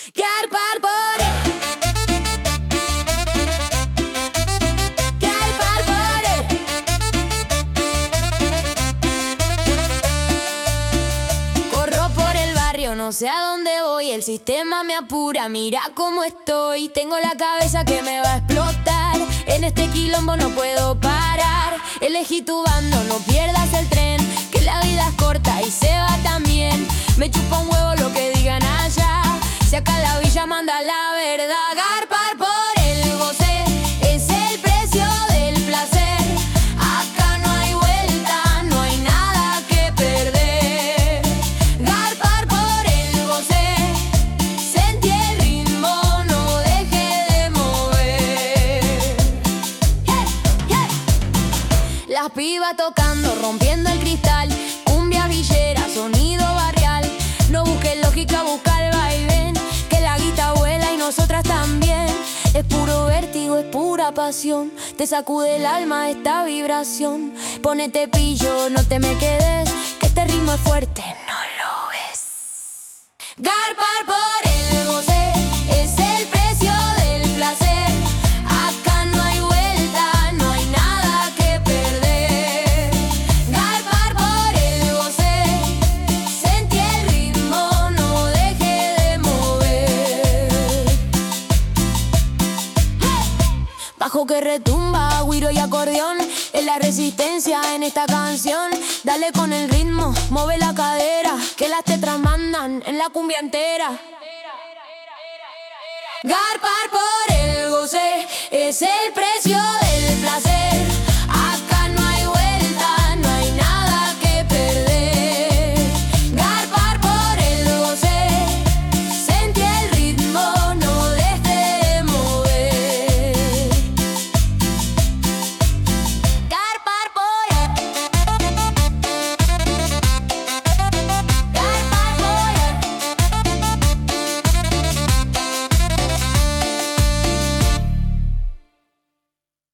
Garpar por él. Garpar por él. Corro por el barrio, no sé a dónde voy. El sistema me apura, mira cómo estoy. Tengo la cabeza que me va a explotar. En este quilombo no puedo parar. Elegí tu bando, no pierdas el tren. Que la vida es corta y se va también. Me chupa un huevo lo que digan allá. Si acá la villa manda la verdad. Garpar por el goce es el precio del placer. Acá no hay vuelta, no hay nada que perder. Garpar por el goce, sentí el ritmo, no deje de mover. Yeah, yeah. Las pibas tocando, rompiendo el cristal. Cumbia villera, sonido barrial. No busques lógica, busca el vaivén. Que la guita vuela y nosotras también. Es puro vértigo, es pura pasión. Te sacude el alma esta vibración. Ponete pillo, no te me quedes. Que este ritmo es fuerte, no lo ves. Garpar por el goce es el precio del placer. Acá no hay vuelta, no hay nada que perder. Garpar por el goce, sentí el ritmo, no deje de mover. Bajo que retumba, güiro y acordeón. Es la resistencia en esta canción. Dale con el ritmo, mueve la cadera. Que las tetras mandan en la cumbia entera. Garpar por